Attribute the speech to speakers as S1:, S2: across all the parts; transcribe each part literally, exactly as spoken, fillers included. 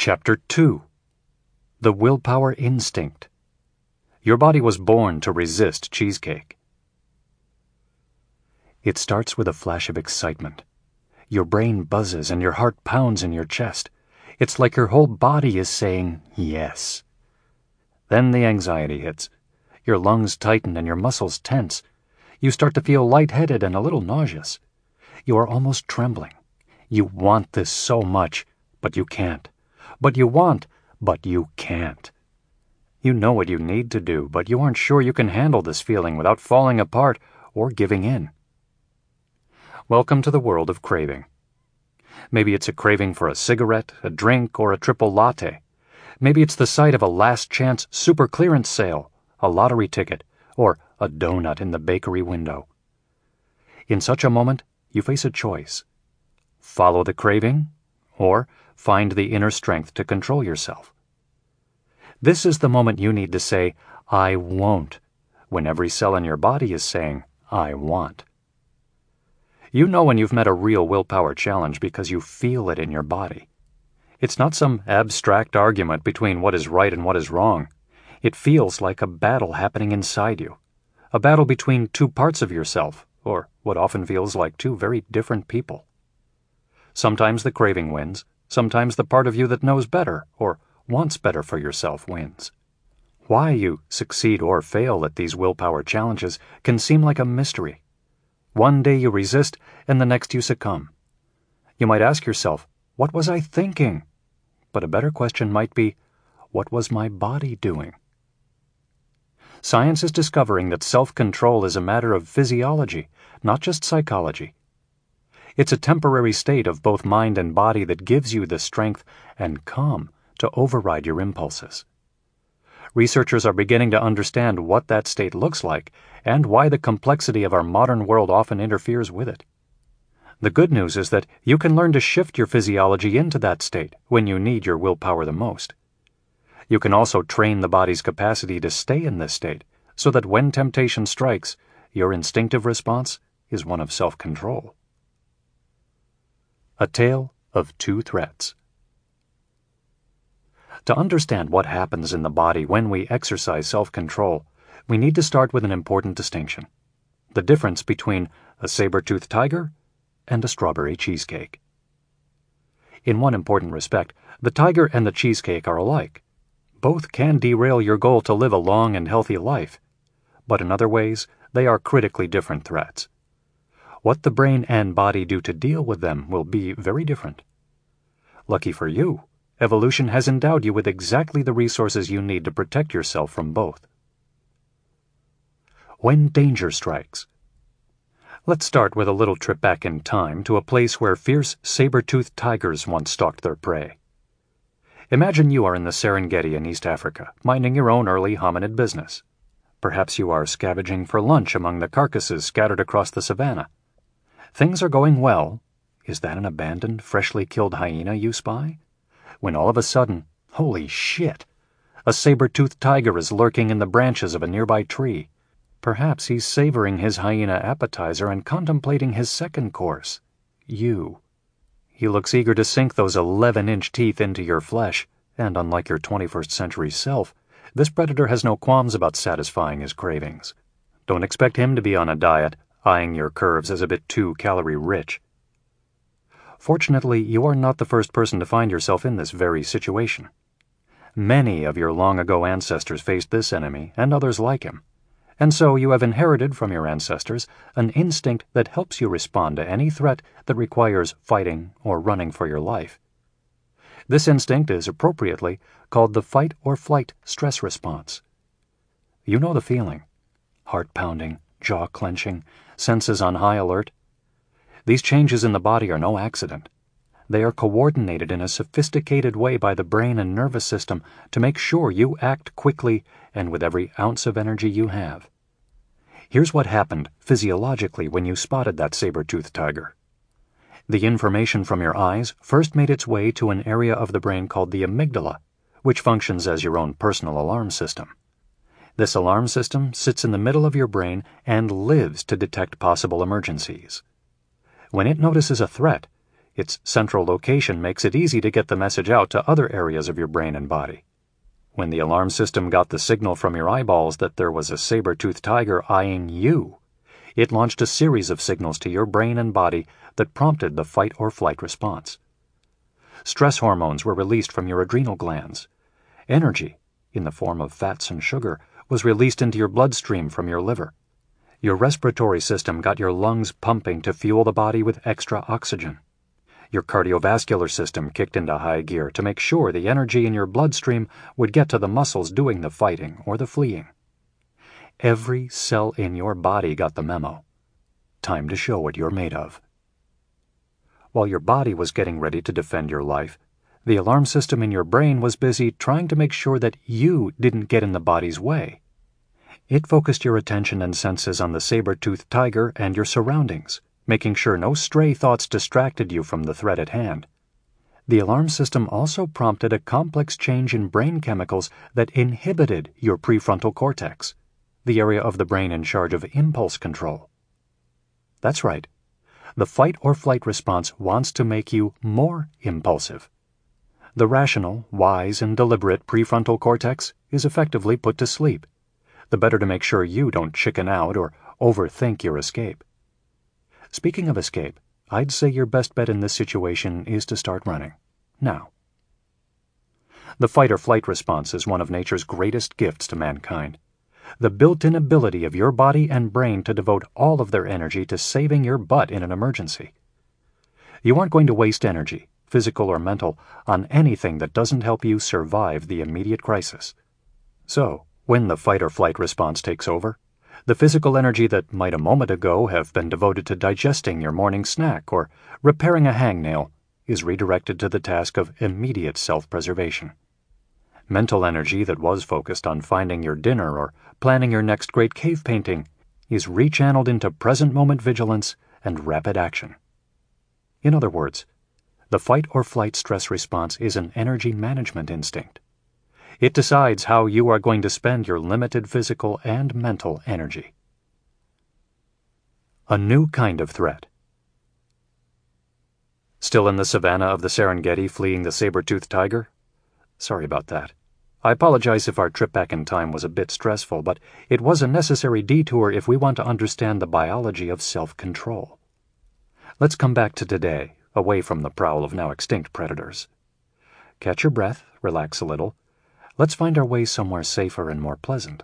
S1: Chapter two. The Willpower Instinct. Your body was born to resist cheesecake. It starts with a flash of excitement. Your brain buzzes and your heart pounds in your chest. It's like your whole body is saying yes. Then the anxiety hits. Your lungs tighten and your muscles tense. You start to feel lightheaded and a little nauseous. You are almost trembling. You want this so much, but you can't. But you want, but you can't. You know what you need to do, but you aren't sure you can handle this feeling without falling apart or giving in. Welcome to the world of craving. Maybe it's a craving for a cigarette, a drink, or a triple latte. Maybe it's the sight of a last-chance super clearance sale, a lottery ticket, or a donut in the bakery window. In such a moment, you face a choice. Follow the craving, or find the inner strength to control yourself. This is the moment you need to say, I won't, when every cell in your body is saying, I want. You know when you've met a real willpower challenge because you feel it in your body. It's not some abstract argument between what is right and what is wrong. It feels like a battle happening inside you, a battle between two parts of yourself, or what often feels like two very different people. Sometimes the craving wins. Sometimes the part of you that knows better or wants better for yourself wins. Why you succeed or fail at these willpower challenges can seem like a mystery. One day you resist, and the next you succumb. You might ask yourself, what was I thinking? But a better question might be, what was my body doing? Science is discovering that self-control is a matter of physiology, not just psychology. It's a temporary state of both mind and body that gives you the strength and calm to override your impulses. Researchers are beginning to understand what that state looks like and why the complexity of our modern world often interferes with it. The good news is that you can learn to shift your physiology into that state when you need your willpower the most. You can also train the body's capacity to stay in this state so that when temptation strikes, your instinctive response is one of self-control. A Tale of Two Threats. To understand what happens in the body when we exercise self-control, we need to start with an important distinction: the difference between a saber-toothed tiger and a strawberry cheesecake. In one important respect, the tiger and the cheesecake are alike. Both can derail your goal to live a long and healthy life, but in other ways, they are critically different threats. What the brain and body do to deal with them will be very different. Lucky for you, evolution has endowed you with exactly the resources you need to protect yourself from both. When danger strikes. Let's start with a little trip back in time to a place where fierce saber-toothed tigers once stalked their prey. Imagine you are in the Serengeti in East Africa, minding your own early hominid business. Perhaps you are scavenging for lunch among the carcasses scattered across the savannah. Things are going well. Is that an abandoned, freshly killed hyena you spy? When all of a sudden, holy shit, a saber-toothed tiger is lurking in the branches of a nearby tree. Perhaps he's savoring his hyena appetizer and contemplating his second course, you. He looks eager to sink those eleven-inch teeth into your flesh, and unlike your twenty-first century self, this predator has no qualms about satisfying his cravings. Don't expect him to be on a diet, eyeing your curves as a bit too calorie-rich. Fortunately, you are not the first person to find yourself in this very situation. Many of your long-ago ancestors faced this enemy, and others like him, and so you have inherited from your ancestors an instinct that helps you respond to any threat that requires fighting or running for your life. This instinct is appropriately called the fight-or-flight stress response. You know the feeling: heart pounding, jaw clenching, senses on high alert. These changes in the body are no accident. They are coordinated in a sophisticated way by the brain and nervous system to make sure you act quickly and with every ounce of energy you have. Here's what happened physiologically when you spotted that saber-toothed tiger. The information from your eyes first made its way to an area of the brain called the amygdala, which functions as your own personal alarm system. This alarm system sits in the middle of your brain and lives to detect possible emergencies. When it notices a threat, Its central location makes it easy to get the message out to other areas of your brain and body. When the alarm system got the signal from your eyeballs that there was a saber-toothed tiger eyeing you, it launched a series of signals to your brain and body that prompted the fight-or-flight response. Stress hormones were released from your adrenal glands. Energy, in the form of fats and sugar, was released into your bloodstream from your liver. Your respiratory system got your lungs pumping to fuel the body with extra oxygen. Your cardiovascular system kicked into high gear to make sure the energy in your bloodstream would get to the muscles doing the fighting or the fleeing. Every cell in your body got the memo. Time to show what you're made of. While your body was getting ready to defend your life, the alarm system in your brain was busy trying to make sure that you didn't get in the body's way. It focused your attention and senses on the saber-toothed tiger and your surroundings, making sure no stray thoughts distracted you from the threat at hand. The alarm system also prompted a complex change in brain chemicals that inhibited your prefrontal cortex, the area of the brain in charge of impulse control. That's right. The fight-or-flight response wants to make you more impulsive. The rational, wise, and deliberate prefrontal cortex is effectively put to sleep, the better to make sure you don't chicken out or overthink your escape. Speaking of escape, I'd say your best bet in this situation is to start running. Now. The fight-or-flight response is one of nature's greatest gifts to mankind. The built-in ability of your body and brain to devote all of their energy to saving your butt in an emergency. You aren't going to waste energy, physical or mental, on anything that doesn't help you survive the immediate crisis. So, when the fight-or-flight response takes over, the physical energy that might a moment ago have been devoted to digesting your morning snack or repairing a hangnail is redirected to the task of immediate self-preservation. Mental energy that was focused on finding your dinner or planning your next great cave painting is rechanneled into present-moment vigilance and rapid action. In other words, the fight-or-flight stress response is an energy management instinct. It decides how you are going to spend your limited physical and mental energy. A new kind of threat. Still in the savannah of the Serengeti fleeing the saber-toothed tiger? Sorry about that. I apologize if our trip back in time was a bit stressful, but it was a necessary detour if we want to understand the biology of self-control. Let's come back to today, away from the prowl of now extinct predators. Catch your breath, relax a little. Let's find our way somewhere safer and more pleasant.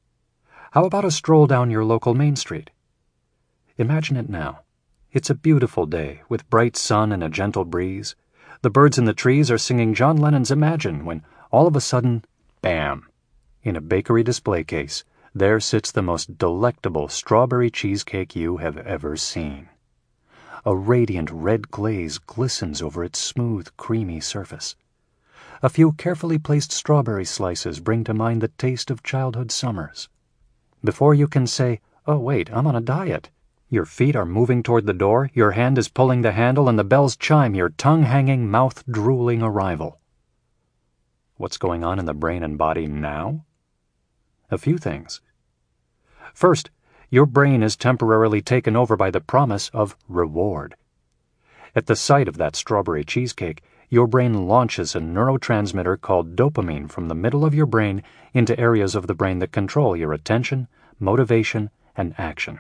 S1: How about a stroll down your local main street? Imagine it now. It's a beautiful day, with bright sun and a gentle breeze. The birds in the trees are singing John Lennon's Imagine when, all of a sudden, bam! In a bakery display case, there sits the most delectable strawberry cheesecake you have ever seen. A radiant red glaze glistens over its smooth, creamy surface. A few carefully placed strawberry slices bring to mind the taste of childhood summers. Before you can say, "Oh wait, I'm on a diet," your feet are moving toward the door, your hand is pulling the handle, and the bells chime your tongue-hanging, mouth-drooling arrival. What's going on in the brain and body now? A few things. First, your brain is temporarily taken over by the promise of reward. At the sight of that strawberry cheesecake, your brain launches a neurotransmitter called dopamine from the middle of your brain into areas of the brain that control your attention, motivation, and action.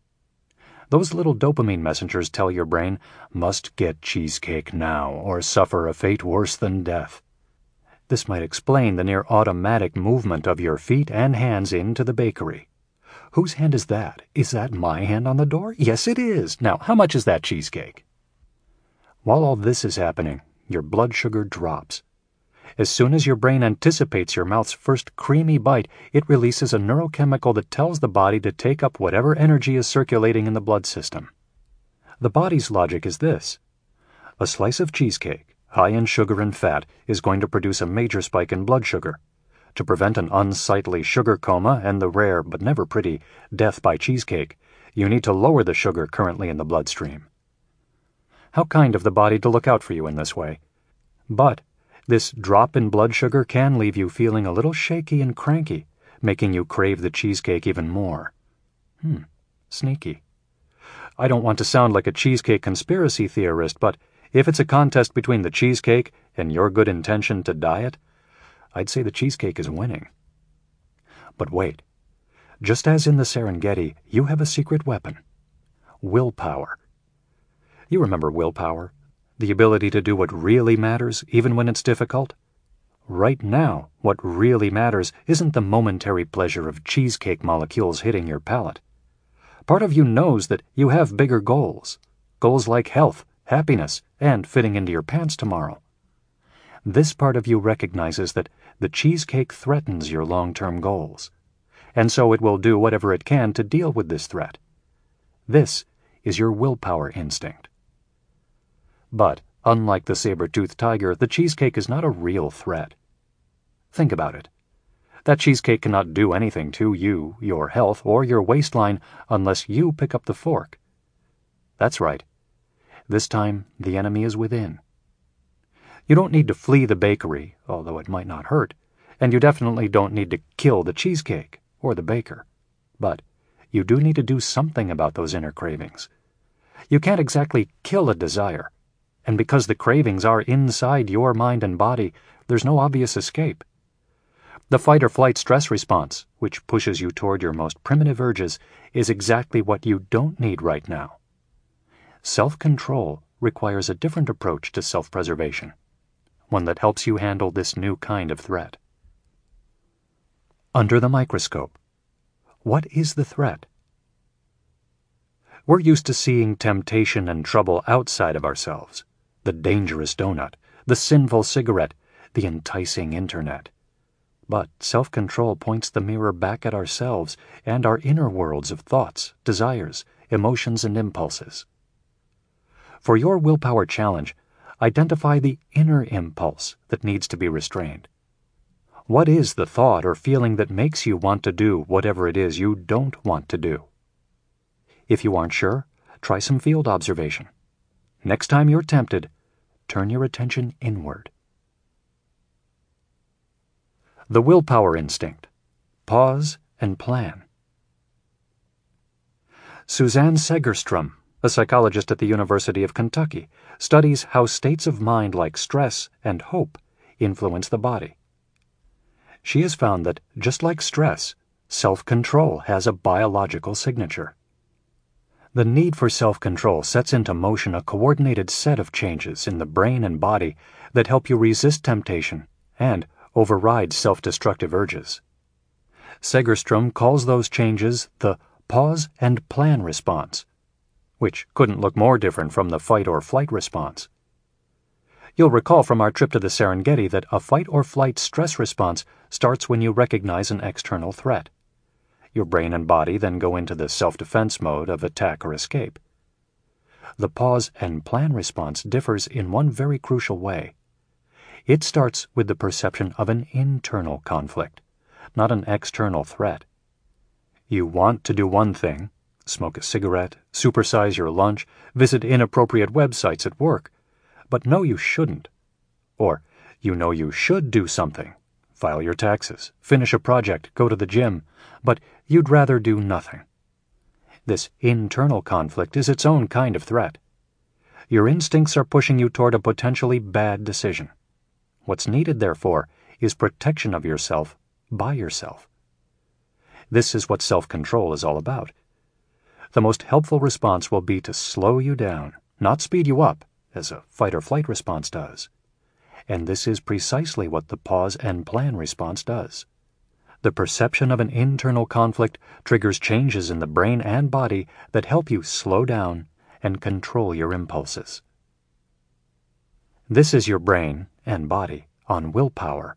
S1: Those little dopamine messengers tell your brain, must get cheesecake now or suffer a fate worse than death. This might explain the near-automatic movement of your feet and hands into the bakery. Whose hand is that? Is that my hand on the door? Yes, it is. Now, how much is that cheesecake? While all this is happening, your blood sugar drops. As soon as your brain anticipates your mouth's first creamy bite, it releases a neurochemical that tells the body to take up whatever energy is circulating in the blood system. The body's logic is this. A slice of cheesecake, high in sugar and fat, is going to produce a major spike in blood sugar. To prevent an unsightly sugar coma and the rare, but never pretty, death by cheesecake, you need to lower the sugar currently in the bloodstream. How kind of the body to look out for you in this way. But this drop in blood sugar can leave you feeling a little shaky and cranky, making you crave the cheesecake even more. Hmm, sneaky. I don't want to sound like a cheesecake conspiracy theorist, but If it's a contest between the cheesecake and your good intention to diet, I'd say the cheesecake is winning. But wait. Just as in the Serengeti, you have a secret weapon. Willpower. You remember willpower? The ability to do what really matters, even when it's difficult? Right now, what really matters isn't the momentary pleasure of cheesecake molecules hitting your palate. Part of you knows that you have bigger goals. Goals like health, happiness, and fitting into your pants tomorrow. This part of you recognizes that the cheesecake threatens your long-term goals, and so it will do whatever it can to deal with this threat. This is your willpower instinct. But, unlike the saber-toothed tiger, the cheesecake is not a real threat. Think about it. That cheesecake cannot do anything to you, your health, or your waistline unless you pick up the fork. That's right. This time, the enemy is within. You don't need to flee the bakery, although it might not hurt, and you definitely don't need to kill the cheesecake or the baker. But you do need to do something about those inner cravings. You can't exactly kill a desire, and because the cravings are inside your mind and body, there's no obvious escape. The fight-or-flight stress response, which pushes you toward your most primitive urges, is exactly what you don't need right now. Self-control requires a different approach to self-preservation, one that helps you handle this new kind of threat. Under the microscope, what is the threat? We're used to seeing temptation and trouble outside of ourselves, the dangerous donut, the sinful cigarette, the enticing internet. But self-control points the mirror back at ourselves and our inner worlds of thoughts, desires, emotions, and impulses. For your willpower challenge, identify the inner impulse that needs to be restrained. What is the thought or feeling that makes you want to do whatever it is you don't want to do? If you aren't sure, try some field observation. Next time you're tempted, turn your attention inward. The willpower instinct. Pause and plan. Suzanne Segerstrom, a psychologist at the University of Kentucky, studies how states of mind like stress and hope influence the body. She has found that, just like stress, self-control has a biological signature. The need for self-control sets into motion a coordinated set of changes in the brain and body that help you resist temptation and override self-destructive urges. Segerstrom calls those changes the pause and plan response, which couldn't look more different from the fight-or-flight response. You'll recall from our trip to the Serengeti that a fight-or-flight stress response starts when you recognize an external threat. Your brain and body then go into the self-defense mode of attack or escape. The pause and plan response differs in one very crucial way. It starts with the perception of an internal conflict, not an external threat. You want to do one thing, smoke a cigarette, supersize your lunch, visit inappropriate websites at work, but know you shouldn't. Or, you know you should do something, file your taxes, finish a project, go to the gym, but you'd rather do nothing. This internal conflict is its own kind of threat. Your instincts are pushing you toward a potentially bad decision. What's needed, therefore, is protection of yourself by yourself. This is what self-control is all about. The most helpful response will be to slow you down, not speed you up, as a fight-or-flight response does. And this is precisely what the pause and plan response does. The perception of an internal conflict triggers changes in the brain and body that help you slow down and control your impulses. This is your brain and body on willpower.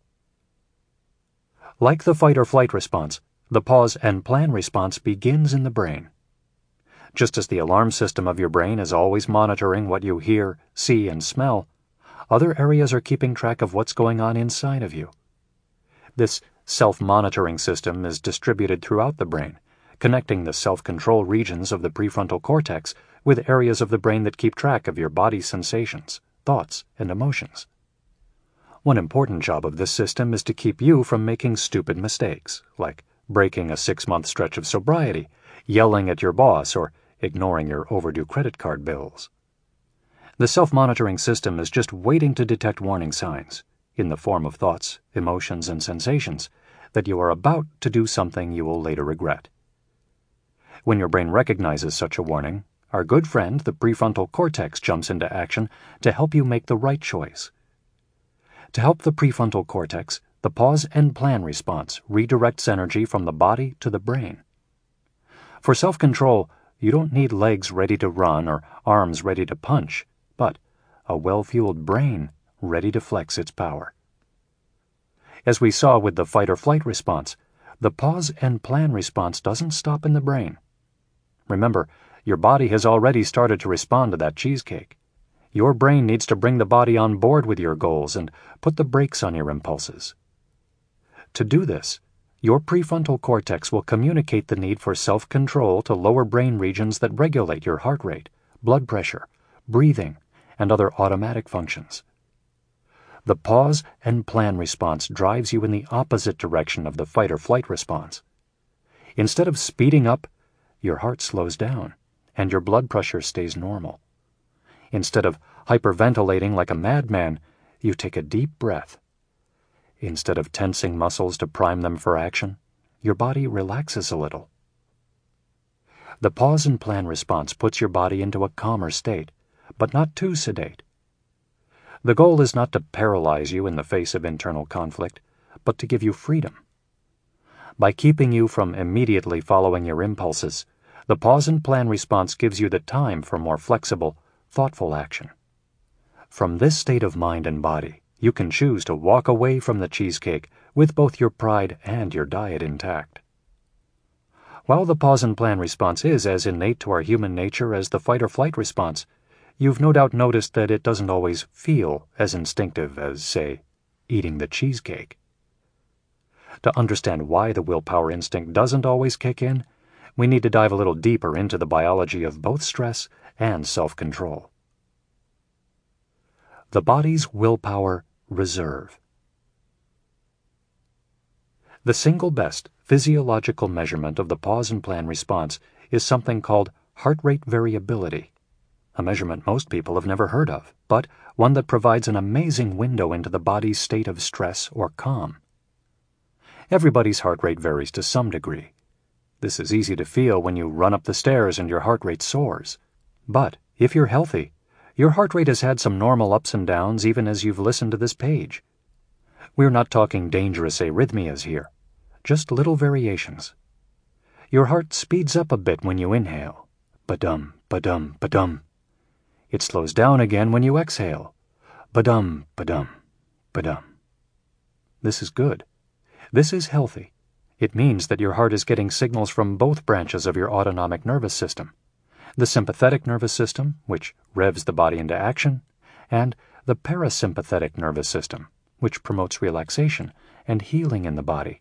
S1: Like the fight-or-flight response, the pause and plan response begins in the brain. Just as the alarm system of your brain is always monitoring what you hear, see, and smell, other areas are keeping track of what's going on inside of you. This self-monitoring system is distributed throughout the brain, connecting the self-control regions of the prefrontal cortex with areas of the brain that keep track of your body's sensations, thoughts, and emotions. One important job of this system is to keep you from making stupid mistakes, like breaking a six-month stretch of sobriety, yelling at your boss, or ignoring your overdue credit card bills. The self-monitoring system is just waiting to detect warning signs, in the form of thoughts, emotions, and sensations, that you are about to do something you will later regret. When your brain recognizes such a warning, our good friend, the prefrontal cortex, jumps into action to help you make the right choice. To help the prefrontal cortex, the pause and plan response redirects energy from the body to the brain. For self-control, you don't need legs ready to run or arms ready to punch, but a well-fueled brain ready to flex its power. As we saw with the fight-or-flight response, the pause and plan response doesn't stop in the brain. Remember, your body has already started to respond to that cheesecake. Your brain needs to bring the body on board with your goals and put the brakes on your impulses. To do this, your prefrontal cortex will communicate the need for self-control to lower brain regions that regulate your heart rate, blood pressure, breathing, and other automatic functions. The pause and plan response drives you in the opposite direction of the fight-or-flight response. Instead of speeding up, your heart slows down, and your blood pressure stays normal. Instead of hyperventilating like a madman, you take a deep breath. Instead of tensing muscles to prime them for action, your body relaxes a little. The pause and plan response puts your body into a calmer state, but not too sedate. The goal is not to paralyze you in the face of internal conflict, but to give you freedom. By keeping you from immediately following your impulses, the pause and plan response gives you the time for more flexible, thoughtful action. From this state of mind and body, you can choose to walk away from the cheesecake with both your pride and your diet intact. While the pause and plan response is as innate to our human nature as the fight-or-flight response, you've no doubt noticed that it doesn't always feel as instinctive as, say, eating the cheesecake. To understand why the willpower instinct doesn't always kick in, we need to dive a little deeper into the biology of both stress and self-control. The body's willpower reserve. The single best physiological measurement of the pause and plan response is something called heart rate variability, a measurement most people have never heard of, but one that provides an amazing window into the body's state of stress or calm. Everybody's heart rate varies to some degree. This is easy to feel when you run up the stairs and your heart rate soars. But if you're healthy, your heart rate has had some normal ups and downs even as you've listened to this page. We're not talking dangerous arrhythmias here, just little variations. Your heart speeds up a bit when you inhale. Ba-dum, ba-dum, ba-dum. It slows down again when you exhale. Ba-dum, ba-dum, ba-dum. This is good. This is healthy. It means that your heart is getting signals from both branches of your autonomic nervous system. The sympathetic nervous system, which revs the body into action, and the parasympathetic nervous system, which promotes relaxation and healing in the body.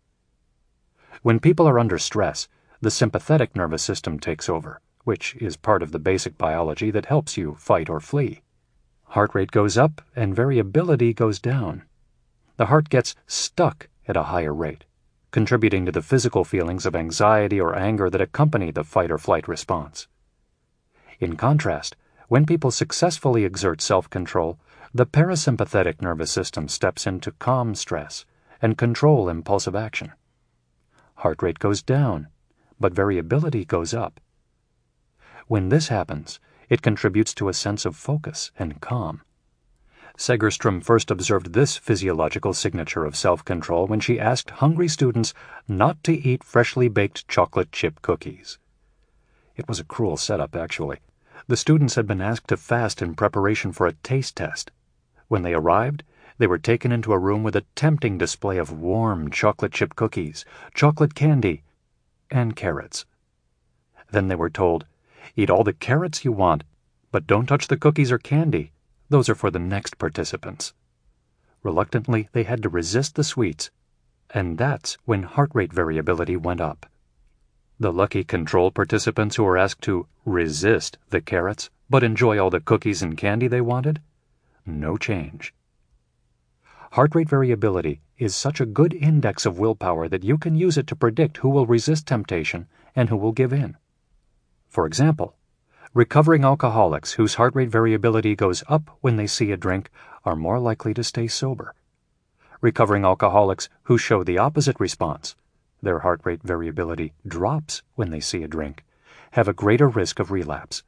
S1: When people are under stress, the sympathetic nervous system takes over, which is part of the basic biology that helps you fight or flee. Heart rate goes up and variability goes down. The heart gets stuck at a higher rate, contributing to the physical feelings of anxiety or anger that accompany the fight or flight response. In contrast, when people successfully exert self-control, the parasympathetic nervous system steps into calm stress and control impulsive action. Heart rate goes down, but variability goes up. When this happens, it contributes to a sense of focus and calm. Segerstrom first observed this physiological signature of self-control when she asked hungry students not to eat freshly baked chocolate chip cookies. It was a cruel setup, actually. The students had been asked to fast in preparation for a taste test. When they arrived, they were taken into a room with a tempting display of warm chocolate chip cookies, chocolate candy, and carrots. Then they were told, "Eat all the carrots you want, but don't touch the cookies or candy. Those are for the next participants." Reluctantly, they had to resist the sweets, and that's when heart rate variability went up. The lucky control participants who were asked to resist the carrots but enjoy all the cookies and candy they wanted? No change. Heart rate variability is such a good index of willpower that you can use it to predict who will resist temptation and who will give in. For example, Recovering alcoholics whose heart rate variability goes up when they see a drink are more likely to stay sober. Recovering alcoholics who show the opposite response, their heart rate variability drops when they see a drink, have a greater risk of relapse.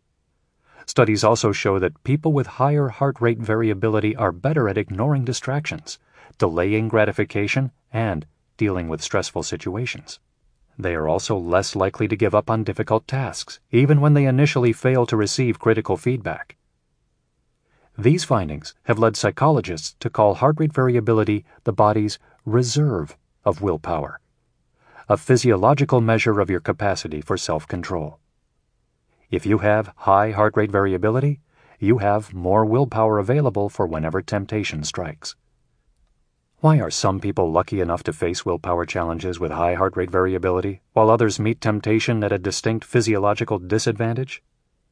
S1: Studies also show that people with higher heart rate variability are better at ignoring distractions, delaying gratification, and dealing with stressful situations. They are also less likely to give up on difficult tasks, even when they initially fail to receive critical feedback. These findings have led psychologists to call heart rate variability the body's reserve of willpower, a physiological measure of your capacity for self-control. If you have high heart rate variability, you have more willpower available for whenever temptation strikes. Why are some people lucky enough to face willpower challenges with high heart rate variability, while others meet temptation at a distinct physiological disadvantage?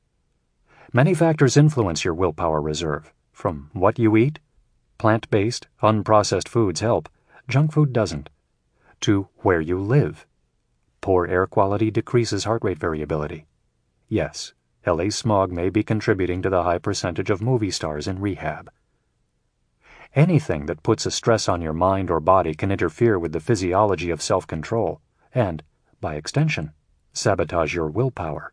S1: Many factors influence your willpower reserve. From what you eat, plant-based, unprocessed foods help, junk food doesn't, to where you live. Poor air quality decreases heart rate variability. Yes, L A smog may be contributing to the high percentage of movie stars in rehab. Anything that puts a stress on your mind or body can interfere with the physiology of self-control and, by extension, sabotage your willpower.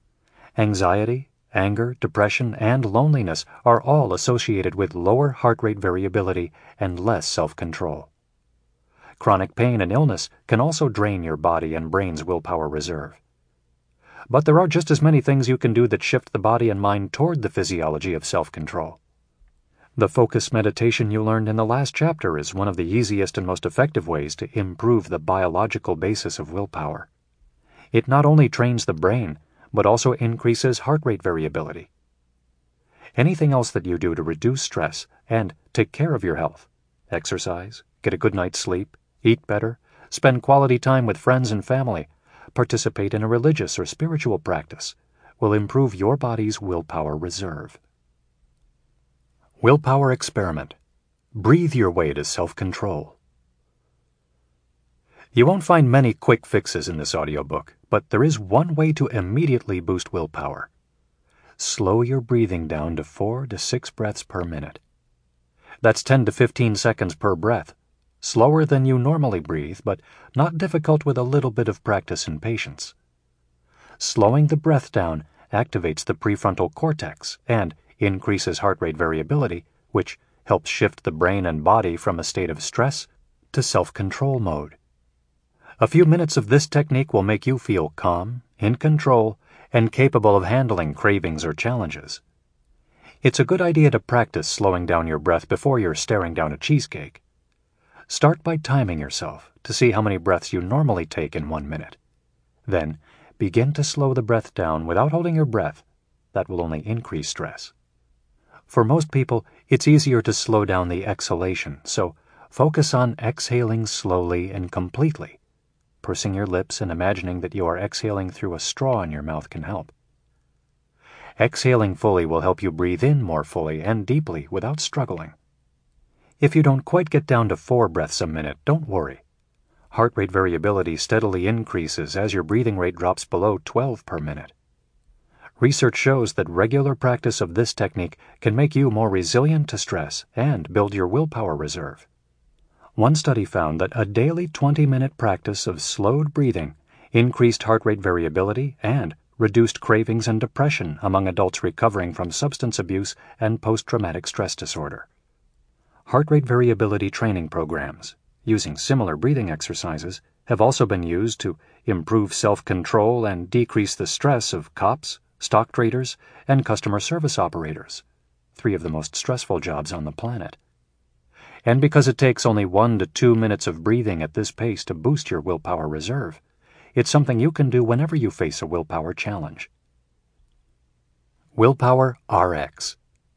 S1: Anxiety, anger, depression, and loneliness are all associated with lower heart rate variability and less self-control. Chronic pain and illness can also drain your body and brain's willpower reserve. But there are just as many things you can do that shift the body and mind toward the physiology of self-control. The focus meditation you learned in the last chapter is one of the easiest and most effective ways to improve the biological basis of willpower. It not only trains the brain, but also increases heart rate variability. Anything else that you do to reduce stress and take care of your health, exercise, get a good night's sleep, eat better, spend quality time with friends and family, participate in a religious or spiritual practice, will improve your body's willpower reserve. Willpower experiment. Breathe your way to self-control. You won't find many quick fixes in this audiobook, but there is one way to immediately boost willpower. Slow your breathing down to four to six breaths per minute. That's ten to fifteen seconds per breath, slower than you normally breathe, but not difficult with a little bit of practice and patience. Slowing the breath down activates the prefrontal cortex and increases heart rate variability, which helps shift the brain and body from a state of stress to self-control mode. A few minutes of this technique will make you feel calm, in control, and capable of handling cravings or challenges. It's a good idea to practice slowing down your breath before you're staring down a cheesecake. Start by timing yourself to see how many breaths you normally take in one minute. Then, begin to slow the breath down without holding your breath. That will only increase stress. For most people, it's easier to slow down the exhalation, so focus on exhaling slowly and completely. Pursing your lips and imagining that you are exhaling through a straw in your mouth can help. Exhaling fully will help you breathe in more fully and deeply without struggling. If you don't quite get down to four breaths a minute, don't worry. Heart rate variability steadily increases as your breathing rate drops below twelve per minute. Research shows that regular practice of this technique can make you more resilient to stress and build your willpower reserve. One study found that a daily twenty-minute practice of slowed breathing increased heart rate variability and reduced cravings and depression among adults recovering from substance abuse and post-traumatic stress disorder. Heart rate variability training programs, using similar breathing exercises, have also been used to improve self-control and decrease the stress of cops, stock traders, and customer service operators, three of the most stressful jobs on the planet. And because it takes only one to two minutes of breathing at this pace to boost your willpower reserve, it's something you can do whenever you face a willpower challenge. Willpower R X.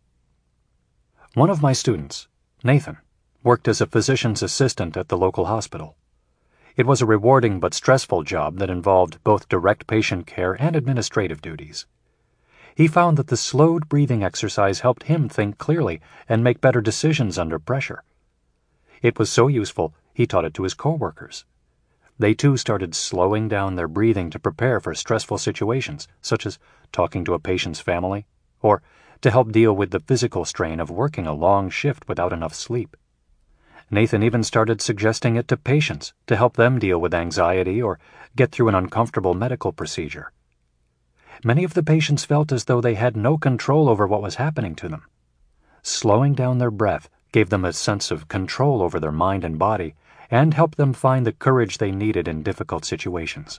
S1: One of my students, Nathan, worked as a physician's assistant at the local hospital. It was a rewarding but stressful job that involved both direct patient care and administrative duties. He found that the slowed breathing exercise helped him think clearly and make better decisions under pressure. It was so useful, he taught it to his coworkers. They too started slowing down their breathing to prepare for stressful situations, such as talking to a patient's family, or to help deal with the physical strain of working a long shift without enough sleep. Nathan even started suggesting it to patients to help them deal with anxiety or get through an uncomfortable medical procedure. Many of the patients felt as though they had no control over what was happening to them. Slowing down their breath gave them a sense of control over their mind and body and helped them find the courage they needed in difficult situations.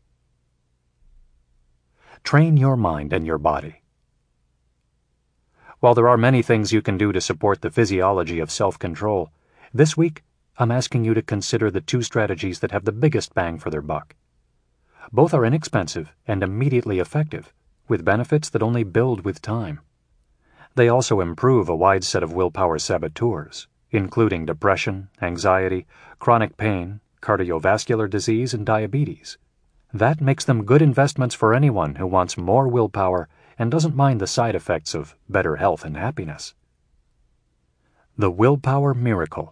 S1: Train your mind and your body. While there are many things you can do to support the physiology of self-control, this week I'm asking you to consider the two strategies that have the biggest bang for their buck. Both are inexpensive and immediately effective, with benefits that only build with time. They also improve a wide set of willpower saboteurs, including depression, anxiety, chronic pain, cardiovascular disease, and diabetes. That makes them good investments for anyone who wants more willpower and doesn't mind the side effects of better health and happiness. The Willpower Miracle.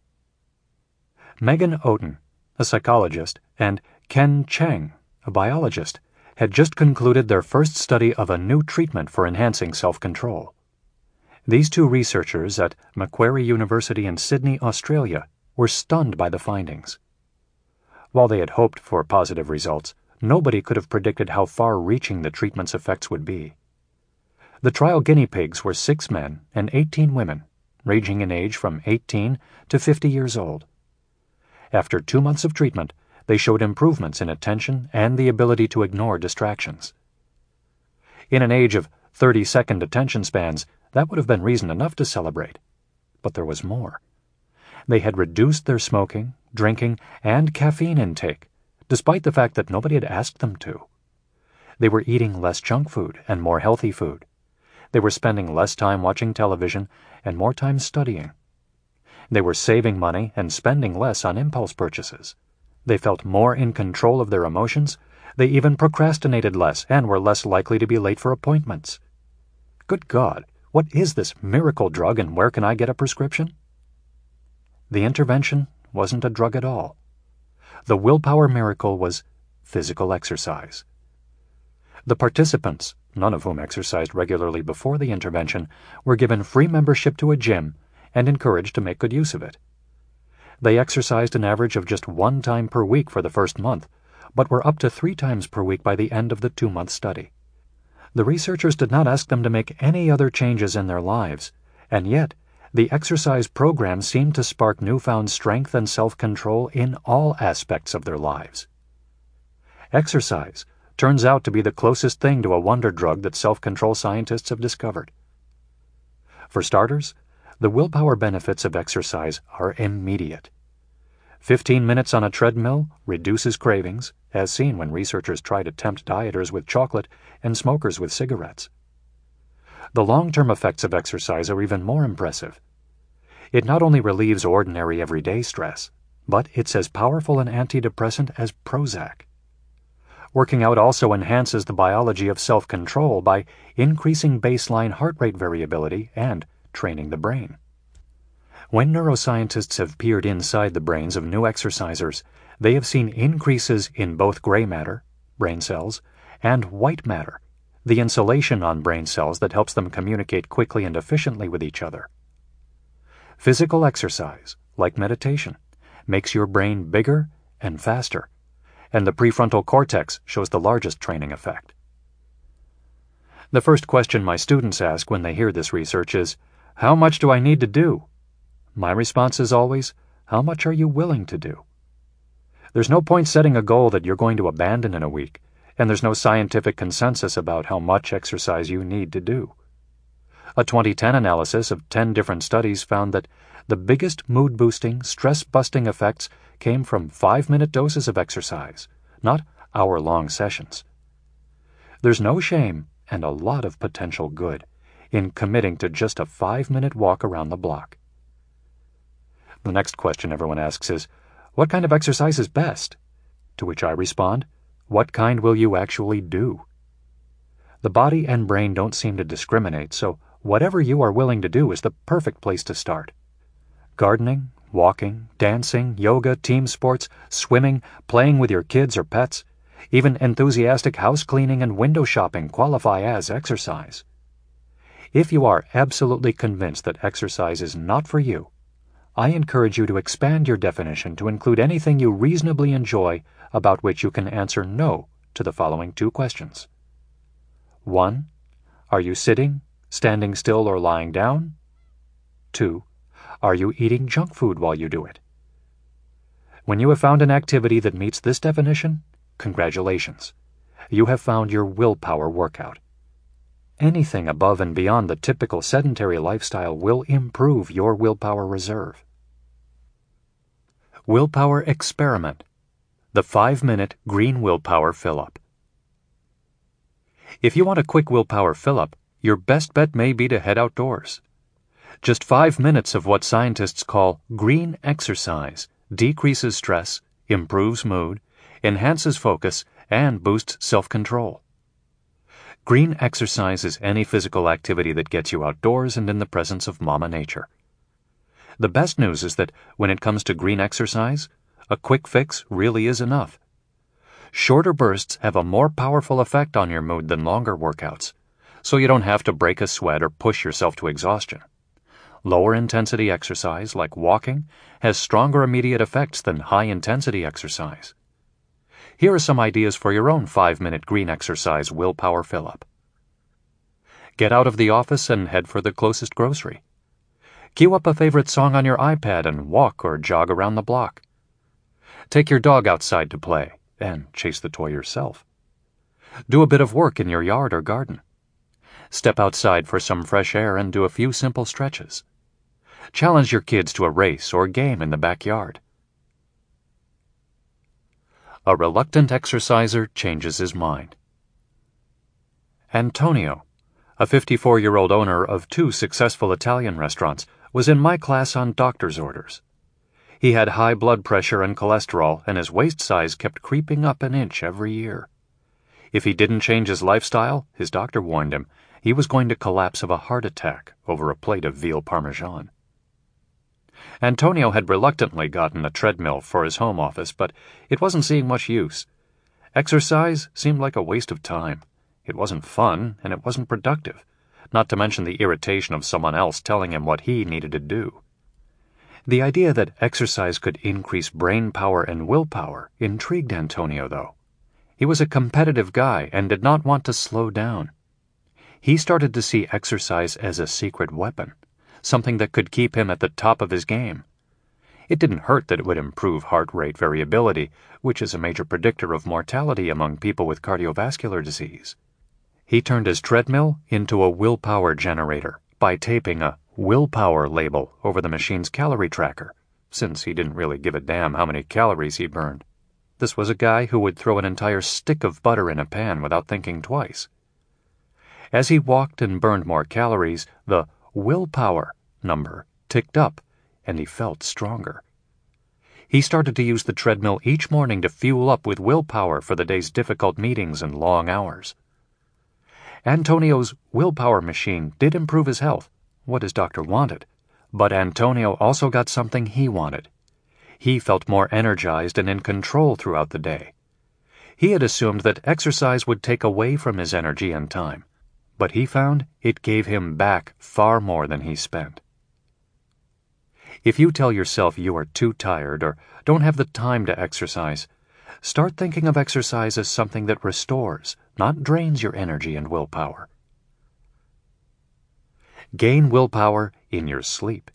S1: Megan Oten, a psychologist, and Ken Cheng, a biologist, had just concluded their first study of a new treatment for enhancing self-control. These two researchers at Macquarie University in Sydney, Australia, were stunned by the findings. While they had hoped for positive results, nobody could have predicted how far-reaching the treatment's effects would be. The trial guinea pigs were six men and eighteen women, ranging in age from eighteen to fifty years old. After two months of treatment, they showed improvements in attention and the ability to ignore distractions. In an age of thirty-second attention spans, that would have been reason enough to celebrate. But there was more. They had reduced their smoking, drinking, and caffeine intake, despite the fact that nobody had asked them to. They were eating less junk food and more healthy food. They were spending less time watching television and more time studying. They were saving money and spending less on impulse purchases. They felt more in control of their emotions. They even procrastinated less and were less likely to be late for appointments. Good God, what is this miracle drug and where can I get a prescription? The intervention wasn't a drug at all. The willpower miracle was physical exercise. The participants, none of whom exercised regularly before the intervention, were given free membership to a gym and encouraged to make good use of it. They exercised an average of just one time per week for the first month, but were up to three times per week by the end of the two-month study. The researchers did not ask them to make any other changes in their lives, and yet the exercise program seemed to spark newfound strength and self-control in all aspects of their lives. Exercise turns out to be the closest thing to a wonder drug that self-control scientists have discovered. For starters, the willpower benefits of exercise are immediate. Fifteen minutes on a treadmill reduces cravings, as seen when researchers try to tempt dieters with chocolate and smokers with cigarettes. The long-term effects of exercise are even more impressive. It not only relieves ordinary everyday stress, but it's as powerful an antidepressant as Prozac. Working out also enhances the biology of self-control by increasing baseline heart rate variability and training the brain. When neuroscientists have peered inside the brains of new exercisers, they have seen increases in both gray matter, brain cells, and white matter, the insulation on brain cells that helps them communicate quickly and efficiently with each other. Physical exercise, like meditation, makes your brain bigger and faster, and the prefrontal cortex shows the largest training effect. The first question my students ask when they hear this research is, "How much do I need to do?" My response is always, "How much are you willing to do?" There's no point setting a goal that you're going to abandon in a week, and there's no scientific consensus about how much exercise you need to do. A twenty ten analysis of ten different studies found that the biggest mood-boosting, stress-busting effects came from five-minute doses of exercise, not hour-long sessions. There's no shame and a lot of potential good in committing to just a five-minute walk around the block. The next question everyone asks is, what kind of exercise is best? To which I respond, what kind will you actually do? The body and brain don't seem to discriminate, so whatever you are willing to do is the perfect place to start. Gardening, Walking, dancing, yoga, team sports, swimming, playing with your kids or pets, even enthusiastic house cleaning and window shopping qualify as exercise. If you are absolutely convinced that exercise is not for you, I encourage you to expand your definition to include anything you reasonably enjoy about which you can answer no to the following two questions. one. Are you sitting, standing still, or lying down? two. Are you eating junk food while you do it? When you have found an activity that meets this definition, congratulations. You have found your willpower workout. Anything above and beyond the typical sedentary lifestyle will improve your willpower reserve. Willpower Experiment. The five-minute Green Willpower Fill-Up. If you want a quick willpower fill-up, your best bet may be to head outdoors. Just five minutes of what scientists call green exercise decreases stress, improves mood, enhances focus, and boosts self-control. Green exercise is any physical activity that gets you outdoors and in the presence of Mama Nature. The best news is that when it comes to green exercise, a quick fix really is enough. Shorter bursts have a more powerful effect on your mood than longer workouts, so you don't have to break a sweat or push yourself to exhaustion. Lower intensity exercise, like walking, has stronger immediate effects than high intensity exercise. Here are some ideas for your own five-minute green exercise willpower fill-up. Get out of the office and head for the closest grocery. Cue up a favorite song on your iPad and walk or jog around the block. Take your dog outside to play, and chase the toy yourself. Do a bit of work in your yard or garden. Step outside for some fresh air and do a few simple stretches. Challenge your kids to a race or game in the backyard. A reluctant exerciser changes his mind. Antonio, a fifty-four-year-old owner of two successful Italian restaurants, was in my class on doctor's orders. He had high blood pressure and cholesterol, and his waist size kept creeping up an inch every year. If he didn't change his lifestyle, his doctor warned him, he was going to collapse of a heart attack over a plate of veal parmesan. Antonio had reluctantly gotten a treadmill for his home office, but it wasn't seeing much use. Exercise seemed like a waste of time. It wasn't fun, and it wasn't productive, not to mention the irritation of someone else telling him what he needed to do. The idea that exercise could increase brain power and willpower intrigued Antonio, though. He was a competitive guy and did not want to slow down. He started to see exercise as a secret weapon, something that could keep him at the top of his game. It didn't hurt that it would improve heart rate variability, which is a major predictor of mortality among people with cardiovascular disease. He turned his treadmill into a willpower generator by taping a willpower label over the machine's calorie tracker, since he didn't really give a damn how many calories he burned. This was a guy who would throw an entire stick of butter in a pan without thinking twice. As he walked and burned more calories, the willpower number ticked up, and he felt stronger. He started to use the treadmill each morning to fuel up with willpower for the day's difficult meetings and long hours. Antonio's willpower machine did improve his health, what his doctor wanted, but Antonio also got something he wanted. He felt more energized and in control throughout the day. He had assumed that exercise would take away from his energy and time, but he found it gave him back far more than he spent. If you tell yourself you are too tired or don't have the time to exercise, start thinking of exercise as something that restores, not drains your energy and willpower. Gain willpower in your sleep.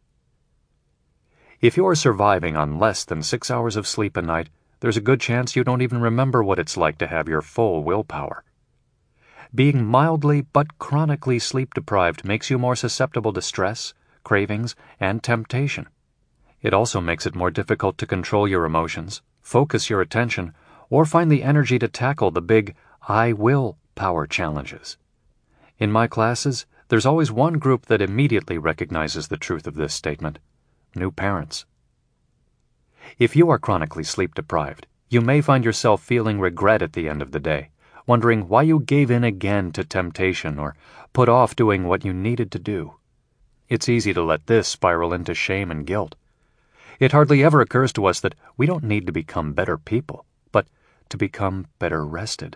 S1: If you're surviving on less than six hours of sleep a night, there's a good chance you don't even remember what it's like to have your full willpower. Being mildly but chronically sleep-deprived makes you more susceptible to stress, cravings, and temptation. It also makes it more difficult to control your emotions, focus your attention, or find the energy to tackle the big I will power challenges. In my classes, there's always one group that immediately recognizes the truth of this statement: new parents. If you are chronically sleep-deprived, you may find yourself feeling regret at the end of the day, wondering why you gave in again to temptation or put off doing what you needed to do. It's easy to let this spiral into shame and guilt. It hardly ever occurs to us that we don't need to become better people, but to become better rested.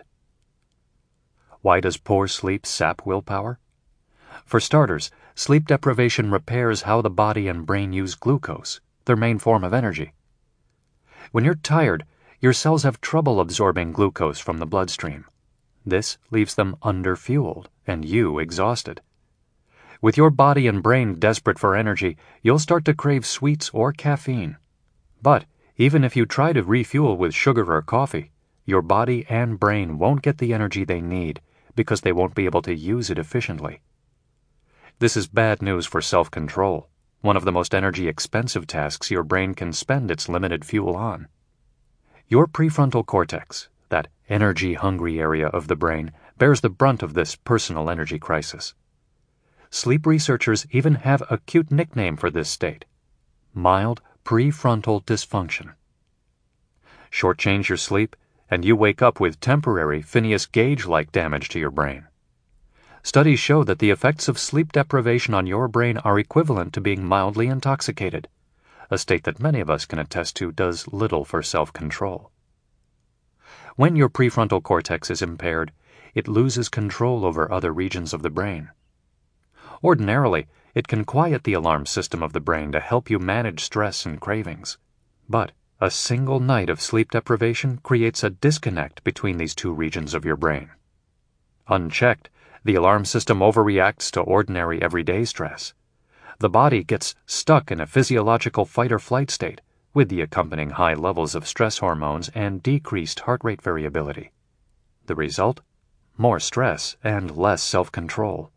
S1: Why does poor sleep sap willpower? For starters, sleep deprivation repairs how the body and brain use glucose, their main form of energy. When you're tired, your cells have trouble absorbing glucose from the bloodstream. This leaves them underfueled and you exhausted. With your body and brain desperate for energy, you'll start to crave sweets or caffeine. But even if you try to refuel with sugar or coffee, your body and brain won't get the energy they need because they won't be able to use it efficiently. This is bad news for self-control, one of the most energy-expensive tasks your brain can spend its limited fuel on. Your prefrontal cortex, that energy-hungry area of the brain, bears the brunt of this personal energy crisis. Sleep researchers even have a cute nickname for this state: mild prefrontal dysfunction. Shortchange your sleep, and you wake up with temporary Phineas Gage-like damage to your brain. Studies show that the effects of sleep deprivation on your brain are equivalent to being mildly intoxicated, a state that many of us can attest to does little for self-control. When your prefrontal cortex is impaired, it loses control over other regions of the brain. Ordinarily, it can quiet the alarm system of the brain to help you manage stress and cravings. But a single night of sleep deprivation creates a disconnect between these two regions of your brain. Unchecked, the alarm system overreacts to ordinary everyday stress. The body gets stuck in a physiological fight-or-flight state, with the accompanying high levels of stress hormones and decreased heart rate variability. The result? More stress and less self-control.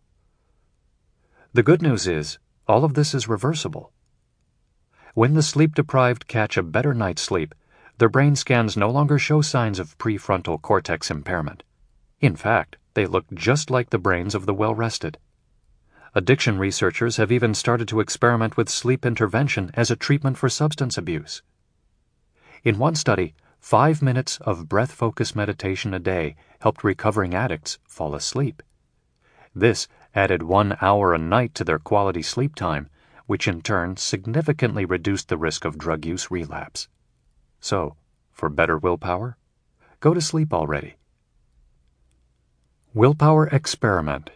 S1: The good news is, all of this is reversible. When the sleep-deprived catch a better night's sleep, their brain scans no longer show signs of prefrontal cortex impairment. In fact, they look just like the brains of the well-rested. Addiction researchers have even started to experiment with sleep intervention as a treatment for substance abuse. In one study, five minutes of breath-focused meditation a day helped recovering addicts fall asleep. This added one hour a night to their quality sleep time, which in turn significantly reduced the risk of drug use relapse. So, for better willpower, go to sleep already. Willpower experiment.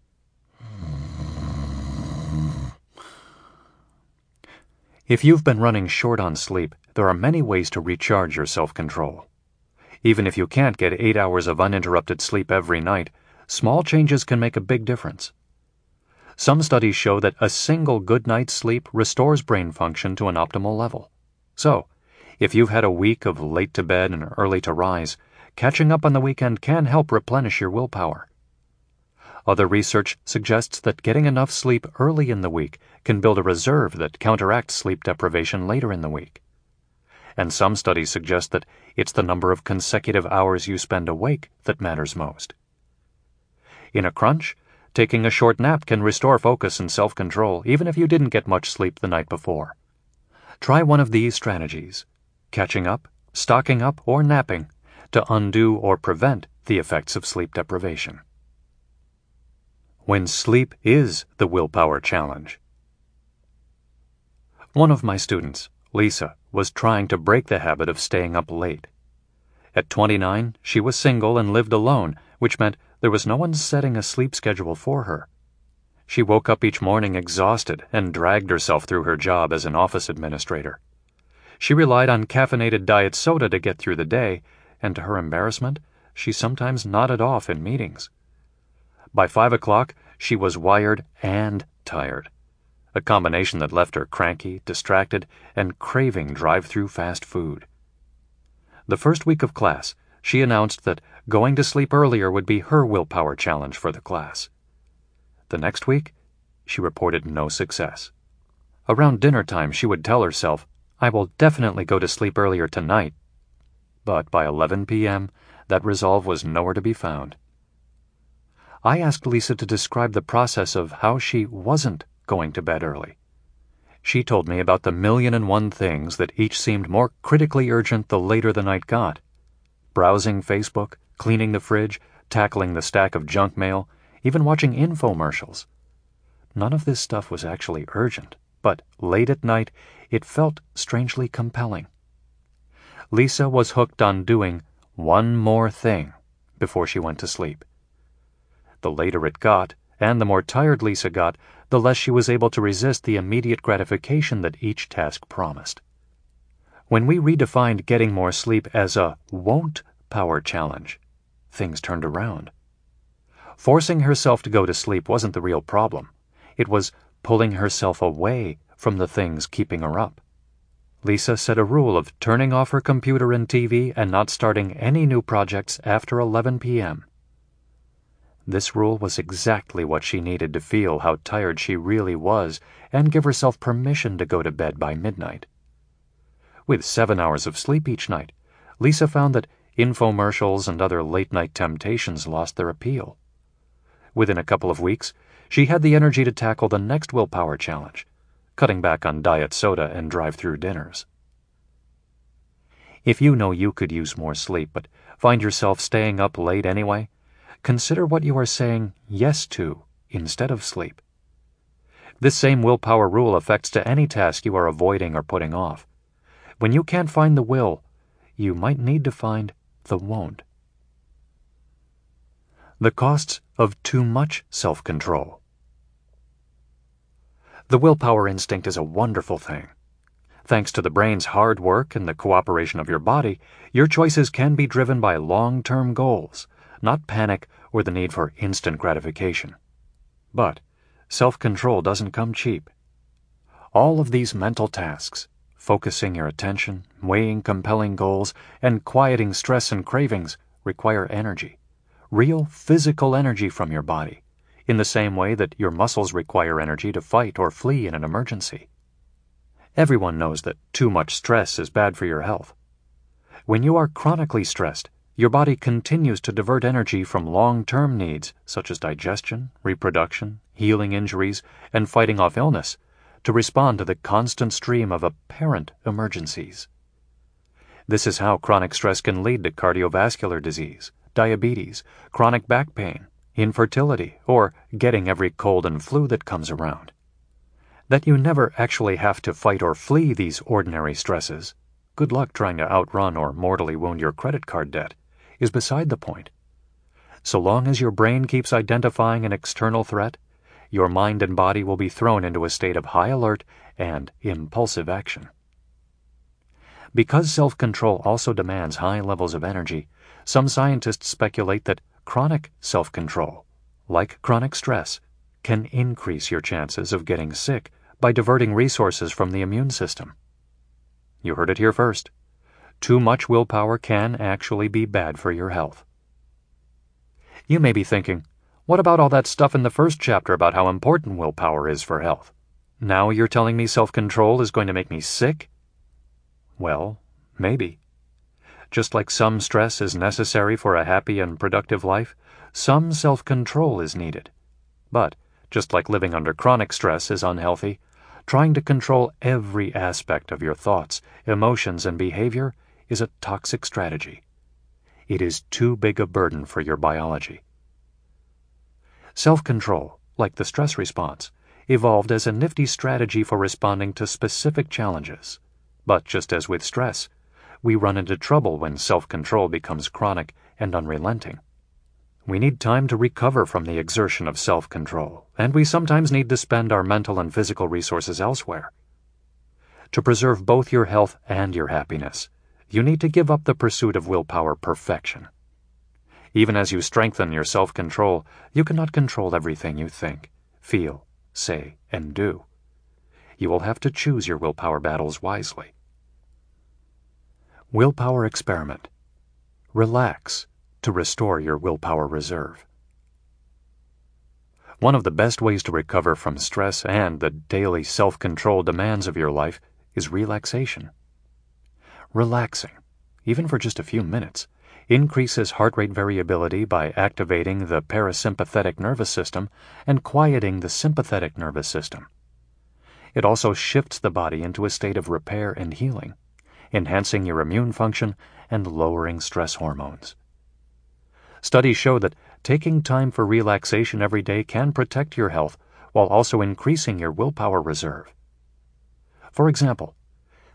S1: If you've been running short on sleep, there are many ways to recharge your self-control. Even if you can't get eight hours of uninterrupted sleep every night, small changes can make a big difference. Some studies show that a single good night's sleep restores brain function to an optimal level. So, if you've had a week of late to bed and early to rise, catching up on the weekend can help replenish your willpower. Other research suggests that getting enough sleep early in the week can build a reserve that counteracts sleep deprivation later in the week. And some studies suggest that it's the number of consecutive hours you spend awake that matters most. In a crunch, taking a short nap can restore focus and self-control even if you didn't get much sleep the night before. Try one of these strategies: catching up, stocking up, or napping to undo or prevent the effects of sleep deprivation. When sleep is the willpower challenge. One of my students, Lisa, was trying to break the habit of staying up late. At twenty-nine, she was single and lived alone, which meant there was no one setting a sleep schedule for her. She woke up each morning exhausted and dragged herself through her job as an office administrator. She relied on caffeinated diet soda to get through the day, and to her embarrassment, she sometimes nodded off in meetings. By five o'clock, she was wired and tired, a combination that left her cranky, distracted, and craving drive-through fast food. The first week of class, she announced that going to sleep earlier would be her willpower challenge for the class. The next week, she reported no success. Around dinner time, she would tell herself, "I will definitely go to sleep earlier tonight." But by eleven p.m., that resolve was nowhere to be found. I asked Lisa to describe the process of how she wasn't going to bed early. She told me about the million and one things that each seemed more critically urgent the later the night got. Browsing Facebook, cleaning the fridge, tackling the stack of junk mail, even watching infomercials. None of this stuff was actually urgent, but late at night, it felt strangely compelling. Lisa was hooked on doing one more thing before she went to sleep. The later it got, and the more tired Lisa got, the less she was able to resist the immediate gratification that each task promised. When we redefined getting more sleep as a won't power challenge, things turned around. Forcing herself to go to sleep wasn't the real problem. It was pulling herself away from the things keeping her up. Lisa set a rule of turning off her computer and T V and not starting any new projects after eleven p.m. This rule was exactly what she needed to feel how tired she really was and give herself permission to go to bed by midnight. With seven hours of sleep each night, Lisa found that infomercials and other late-night temptations lost their appeal. Within a couple of weeks, she had the energy to tackle the next willpower challenge, cutting back on diet soda and drive-through dinners. If you know you could use more sleep but find yourself staying up late anyway, consider what you are saying yes to instead of sleep. This same willpower rule affects to any task you are avoiding or putting off. When you can't find the will, you might need to find the won't. The costs of too much self-control. The willpower instinct is a wonderful thing. Thanks to the brain's hard work and the cooperation of your body, your choices can be driven by long-term goals, not panic or the need for instant gratification. But self-control doesn't come cheap. All of these mental tasks, focusing your attention, weighing compelling goals, and quieting stress and cravings, require energy, real physical energy from your body, in the same way that your muscles require energy to fight or flee in an emergency. Everyone knows that too much stress is bad for your health. When you are chronically stressed, your body continues to divert energy from long-term needs such as digestion, reproduction, healing injuries, and fighting off illness to respond to the constant stream of apparent emergencies. This is how chronic stress can lead to cardiovascular disease, diabetes, chronic back pain, infertility, or getting every cold and flu that comes around. That you never actually have to fight or flee these ordinary stresses, good luck trying to outrun or mortally wound your credit card debt, is beside the point. So long as your brain keeps identifying an external threat, your mind and body will be thrown into a state of high alert and impulsive action. Because self-control also demands high levels of energy, some scientists speculate that chronic self-control, like chronic stress, can increase your chances of getting sick by diverting resources from the immune system. You heard it here first. Too much willpower can actually be bad for your health. You may be thinking, what about all that stuff in the first chapter about how important willpower is for health? Now you're telling me self-control is going to make me sick? Well, maybe. Just like some stress is necessary for a happy and productive life, some self-control is needed. But, just like living under chronic stress is unhealthy, trying to control every aspect of your thoughts, emotions, and behavior is a toxic strategy. It is too big a burden for your biology. Self-control, like the stress response, evolved as a nifty strategy for responding to specific challenges. But just as with stress, we run into trouble when self-control becomes chronic and unrelenting. We need time to recover from the exertion of self-control, and we sometimes need to spend our mental and physical resources elsewhere. To preserve both your health and your happiness, you need to give up the pursuit of willpower perfection. Even as you strengthen your self-control, you cannot control everything you think, feel, say, and do. You will have to choose your willpower battles wisely. Willpower experiment. Relax to restore your willpower reserve. One of the best ways to recover from stress and the daily self-control demands of your life is relaxation. Relaxing, even for just a few minutes, increases heart rate variability by activating the parasympathetic nervous system and quieting the sympathetic nervous system. It also shifts the body into a state of repair and healing, enhancing your immune function and lowering stress hormones. Studies show that taking time for relaxation every day can protect your health while also increasing your willpower reserve. For example,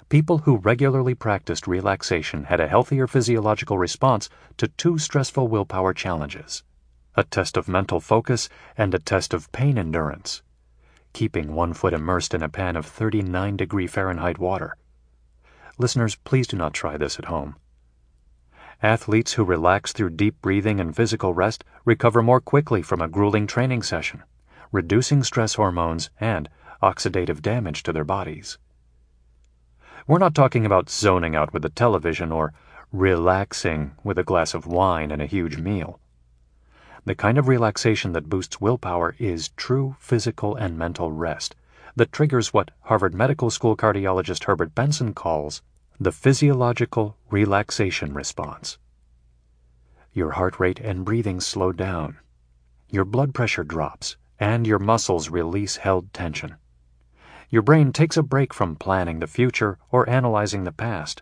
S1: people who regularly practiced relaxation had a healthier physiological response to two stressful willpower challenges, a test of mental focus and a test of pain endurance, keeping one foot immersed in a pan of thirty-nine degree Fahrenheit water. Listeners, please do not try this at home. Athletes who relax through deep breathing and physical rest recover more quickly from a grueling training session, reducing stress hormones and oxidative damage to their bodies. We're not talking about zoning out with the television or relaxing with a glass of wine and a huge meal. The kind of relaxation that boosts willpower is true physical and mental rest that triggers what Harvard Medical School cardiologist Herbert Benson calls the physiological relaxation response. Your heart rate and breathing slow down, your blood pressure drops, and your muscles release held tension. Your brain takes a break from planning the future or analyzing the past.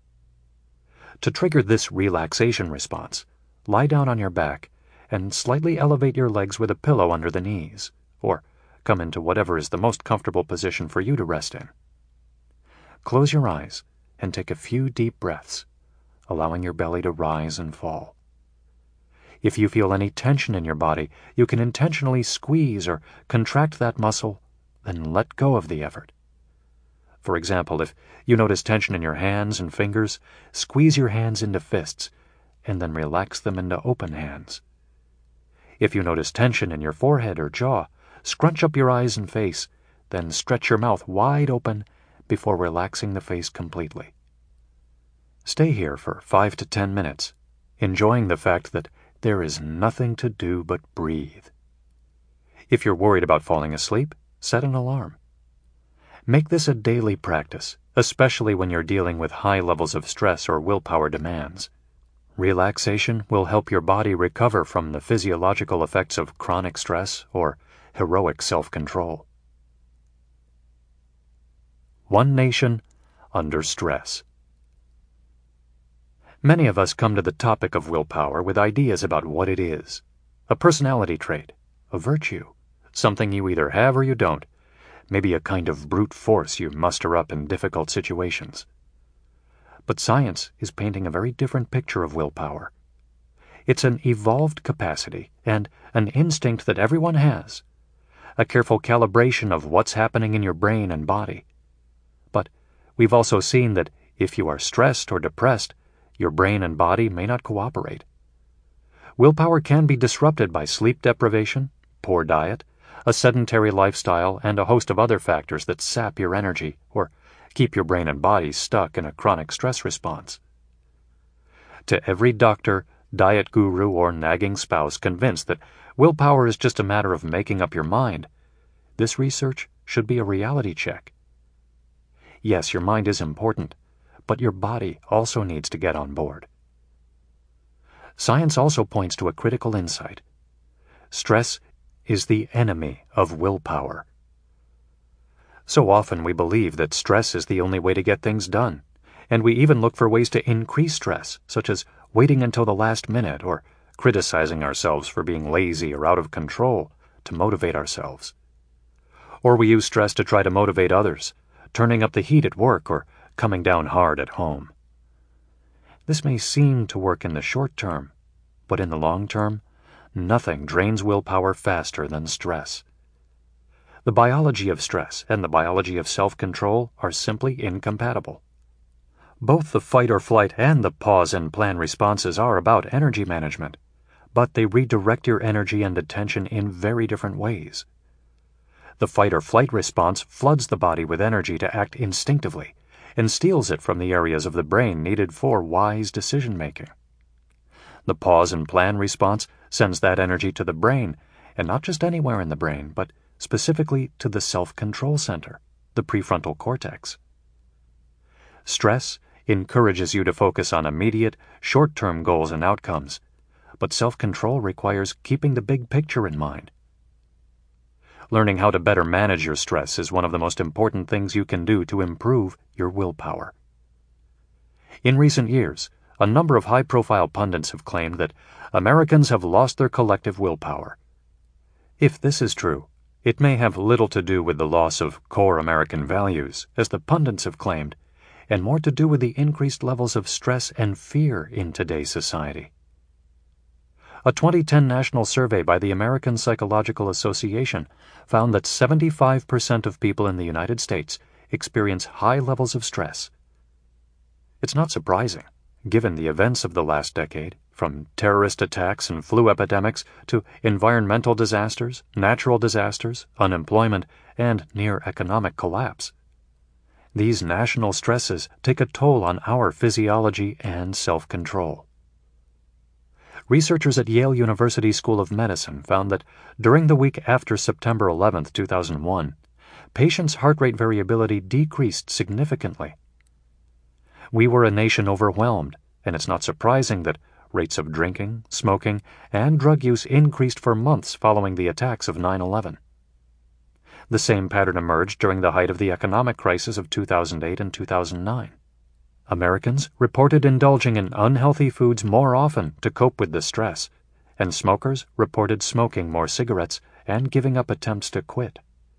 S1: To trigger this relaxation response, lie down on your back and slightly elevate your legs with a pillow under the knees, or come into whatever is the most comfortable position for you to rest in. Close your eyes and take a few deep breaths, allowing your belly to rise and fall. If you feel any tension in your body, you can intentionally squeeze or contract that muscle, then let go of the effort. For example, if you notice tension in your hands and fingers, squeeze your hands into fists and then relax them into open hands. If you notice tension in your forehead or jaw, scrunch up your eyes and face, then stretch your mouth wide open before relaxing the face completely. Stay here for five to ten minutes, enjoying the fact that there is nothing to do but breathe. If you're worried about falling asleep, set an alarm. Make this a daily practice, especially when you're dealing with high levels of stress or willpower demands. Relaxation will help your body recover from the physiological effects of chronic stress or heroic self-control. One nation under stress. Many of us come to the topic of willpower with ideas about what it is. A personality trait, a virtue, something you either have or you don't, maybe a kind of brute force you muster up in difficult situations. But science is painting a very different picture of willpower. It's an evolved capacity and an instinct that everyone has, a careful calibration of what's happening in your brain and body. But we've also seen that if you are stressed or depressed, your brain and body may not cooperate. Willpower can be disrupted by sleep deprivation, poor diet, a sedentary lifestyle, and a host of other factors that sap your energy or keep your brain and body stuck in a chronic stress response. To every doctor, diet guru, or nagging spouse convinced that willpower is just a matter of making up your mind, this research should be a reality check. Yes, your mind is important, but your body also needs to get on board. Science also points to a critical insight. Stress is the enemy of willpower. So often we believe that stress is the only way to get things done, and we even look for ways to increase stress, such as waiting until the last minute or criticizing ourselves for being lazy or out of control to motivate ourselves. Or we use stress to try to motivate others, turning up the heat at work or coming down hard at home. This may seem to work in the short term, but in the long term, nothing drains willpower faster than stress. The biology of stress and the biology of self-control are simply incompatible. Both the fight or flight and the pause and plan responses are about energy management, but they redirect your energy and attention in very different ways. The fight or flight response floods the body with energy to act instinctively and steals it from the areas of the brain needed for wise decision-making. The pause and plan response sends that energy to the brain, and not just anywhere in the brain, but specifically to the self-control center, the prefrontal cortex. Stress encourages you to focus on immediate, short-term goals and outcomes, but self-control requires keeping the big picture in mind. Learning how to better manage your stress is one of the most important things you can do to improve your willpower. In recent years, a number of high-profile pundits have claimed that Americans have lost their collective willpower. If this is true, it may have little to do with the loss of core American values, as the pundits have claimed. and more to do with the increased levels of stress and fear in today's society. A twenty ten national survey by the American Psychological Association found that seventy-five percent of people in the United States experience high levels of stress. It's not surprising, given the events of the last decade, from terrorist attacks and flu epidemics to environmental disasters, natural disasters, unemployment, and near economic collapse. These national stresses take a toll on our physiology and self-control. Researchers at Yale University School of Medicine found that during the week after September eleventh, two thousand one, patients' heart rate variability decreased significantly. We were a nation overwhelmed, and it's not surprising that rates of drinking, smoking, and drug use increased for months following the attacks of nine eleven. The same pattern emerged during the height of the economic crisis of two thousand eight and two thousand nine. Americans reported indulging in unhealthy foods more often to cope with the stress, and smokers reported smoking more cigarettes and giving up attempts to quit.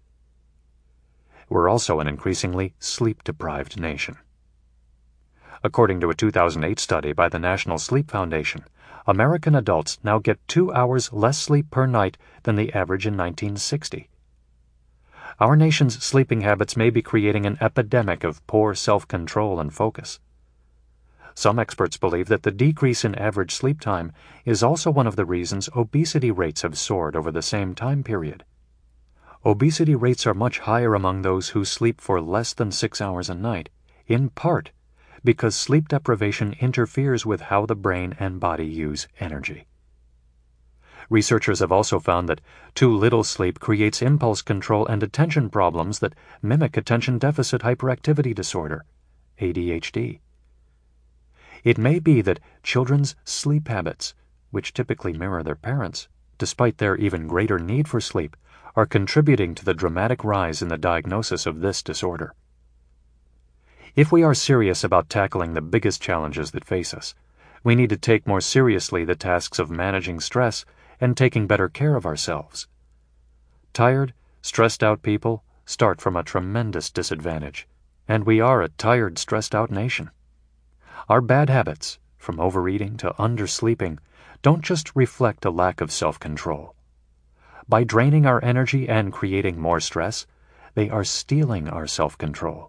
S1: We're also an increasingly sleep-deprived nation. According to a two thousand eight study by the National Sleep Foundation, American adults now get two hours less sleep per night than the average in nineteen sixty. Our nation's sleeping habits may be creating an epidemic of poor self-control and focus. Some experts believe that the decrease in average sleep time is also one of the reasons obesity rates have soared over the same time period. Obesity rates are much higher among those who sleep for less than six hours a night, in part because sleep deprivation interferes with how the brain and body use energy. Researchers have also found that too little sleep creates impulse control and attention problems that mimic attention deficit hyperactivity disorder, A D H D. It may be that children's sleep habits, which typically mirror their parents, despite their even greater need for sleep, are contributing to the dramatic rise in the diagnosis of this disorder. If we are serious about tackling the biggest challenges that face us, we need to take more seriously the tasks of managing stress and taking better care of ourselves. Tired, stressed-out people start from a tremendous disadvantage, and we are a tired, stressed-out nation. Our bad habits, from overeating to undersleeping, don't just reflect a lack of self-control. By draining our energy and creating more stress, they are stealing our self-control.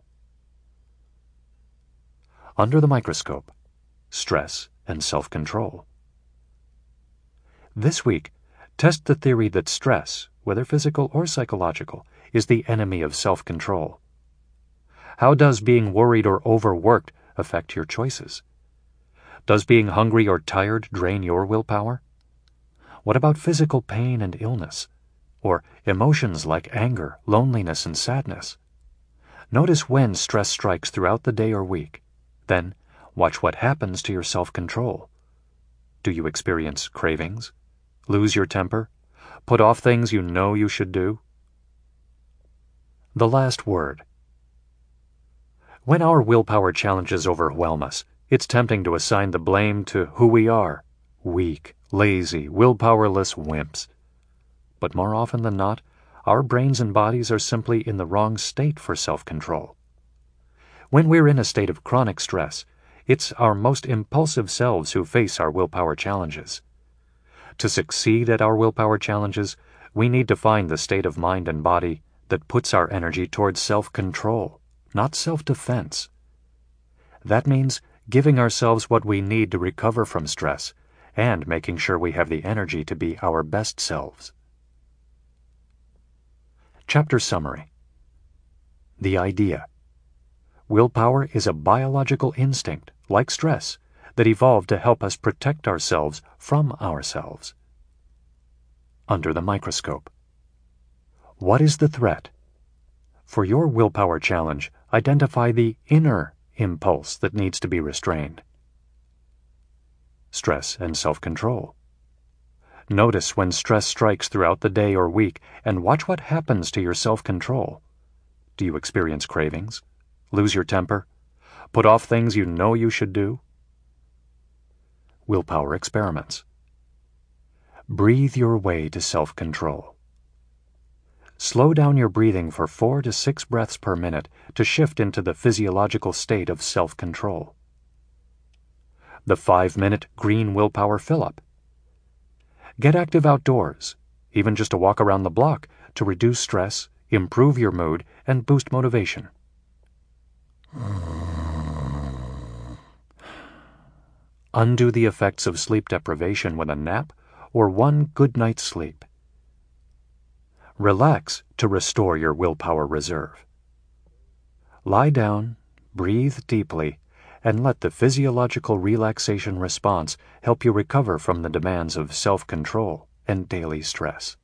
S1: Under the microscope, stress and self-control. This week, test the theory that stress, whether physical or psychological, is the enemy of self-control. How does being worried or overworked affect your choices? Does being hungry or tired drain your willpower? What about physical pain and illness? Or emotions like anger, loneliness, and sadness? Notice when stress strikes throughout the day or week. Then, watch what happens to your self-control. Do you experience cravings? Lose your temper? Put off things you know you should do? The last word. When our willpower challenges overwhelm us, it's tempting to assign the blame to who we are, weak, lazy, willpowerless wimps. But more often than not, our brains and bodies are simply in the wrong state for self-control. When we're in a state of chronic stress, it's our most impulsive selves who face our willpower challenges. To succeed at our willpower challenges, we need to find the state of mind and body that puts our energy towards self-control, not self-defense. That means giving ourselves what we need to recover from stress and making sure we have the energy to be our best selves. Chapter Summary. The idea. Willpower is a biological instinct, like stress, that evolved to help us protect ourselves from ourselves. Under the microscope. What is the threat? For your willpower challenge, identify the inner impulse that needs to be restrained. Stress and self-control. Notice when stress strikes throughout the day or week and watch what happens to your self-control. Do you experience cravings? Lose your temper? Put off things you know you should do? Willpower experiments. Breathe your way to self-control. Slow down your breathing for four to six breaths per minute to shift into the physiological state of self-control. The five-minute green willpower fill-up. Get active outdoors, even just a walk around the block, to reduce stress, improve your mood, and boost motivation. Undo the effects of sleep deprivation with a nap or one good night's sleep. Relax to restore your willpower reserve. Lie down, breathe deeply, and let the physiological relaxation response help you recover from the demands of self-control and daily stress.